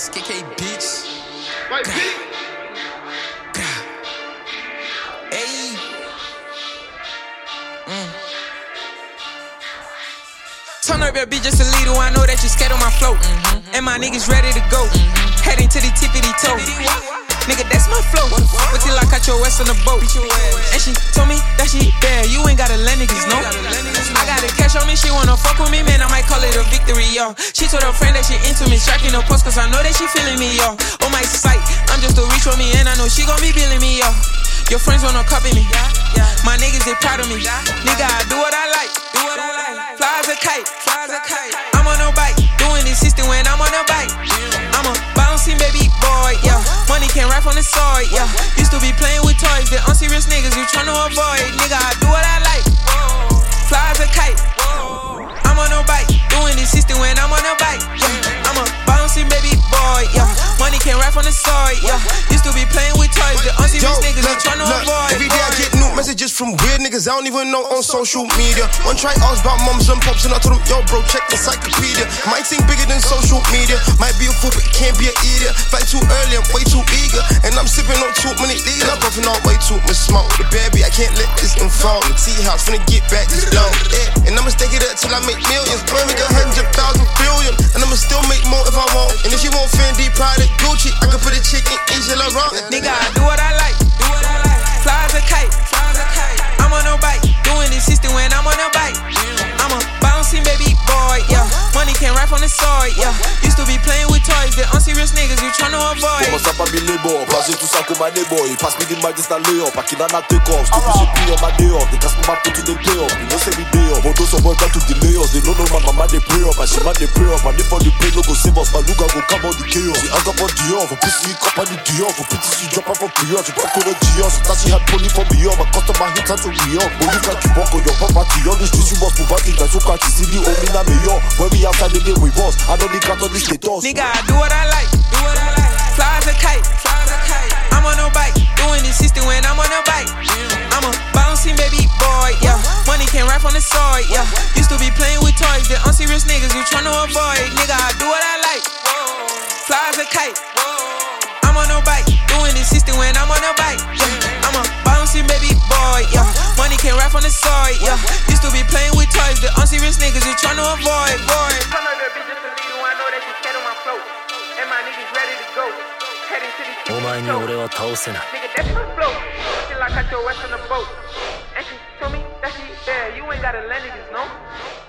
Beats, KK Beats. White beat. Hey. Turn up your beat just a little, I know that you scared on my flow. And my niggas ready to go. Heading to the tippity toe. Nigga, that's my flow. But till I catch your ass on the boat. And she told me that she bad, you ain't gotta let niggas know. I got a cash on me, she wanna fuck with me, man, I might call it a victory, yo. She told her friend that she into me, striking no post, cause I know that she feeling me, yo. On my sight, I'm just a reach for me, and I know she gon' be billing me, yo. Your friends wanna copy me, my niggas, they proud of me. Nigga, I do what I like, fly as a kite, I'm on a bike, doing this system when I'm on a bike. I'm a bouncing baby boy, yeah. Money can't rap on the sword, yeah. Used to be playing with toys, the unserious niggas we tryna avoid. Nigga, I do what I like, fly as a kite, I'm on a bike, doing this system when I'm on a bike, yeah. I'm a bouncing baby boy, yeah. Money can't rap on the sword, yeah. Used to be playing with toys, the unserious niggas we tryna avoid. Every day I get new messages from weird niggas I don't even know on social media. One try ask about mums and pops and I told them, yo bro, check the encyclopedia. Might think bigger than social media. Might be a fool but can't be an idiot. Fight too early, I'm way too eager. And I'm sipping on too many leaders. I'm puffing on way too much smoke. The baby, I can't let this unfold. The tea house, finna get back this low, yeah. And I'ma stay it up till I make millions. I'ma make 100,000 billion. And I'ma still make more if I want. And if you want Fendi, Prada, Gucci, I can put a chick in each of wrong. Nigga, I do what I like, fly as a kite, I'm on a bike, doing this system when I'm on a bike. I'm a bouncing baby boy, yeah. Money can't rap on the sword, yeah. Used to be playing with toys, the unserious niggas we tryna avoid. Commence à pas me les bords, passer tout ça comme un boy. Passe me the magis na lay up, qui n'a na take off. Still push it on my day off, they cast my put to the play off. You know say me day off, but those boys got to the layers. They know my mama they pray up, and she man they pray up. And if on the play no go save us, my luga go come on the chaos. The hang up on the off, for pussy cup on the Dior, for pussy she drop up on Prior, she fuck on the Dior. So that she had pony for me up, my customer hit her to me up. But you got you walk on your property, on the streets you must move out, that's so catchy. See the old na me yo, when we outside the day we boss. I don't need got on the status. Nigga, I do what I like, fly as a kite, I'm on a bike, doing this system when I'm on a bike. I'm a bouncing baby boy, yeah. Money can't rap on the sword, yeah. Used to be playing with toys, the unserious niggas we tryna avoid. Nigga, I do what I like, fly as a kite, I'm on a bike, doing this system when I'm on a bike, yeah. I'm a bouncing baby boy, yeah. Money can't rap on the sword, yeah. Used to be playing with toys, the unserious niggas we tryna avoid, boy. Turn up your bitch just a little, I know that you scared on my flow. And my niggas ready to go. Heading to the tippity toe. お前に俺は倒せない Nigga, that's my flow. Till I catch your ass on the boat. And she told me that she bad, you ain't gotta let niggas know.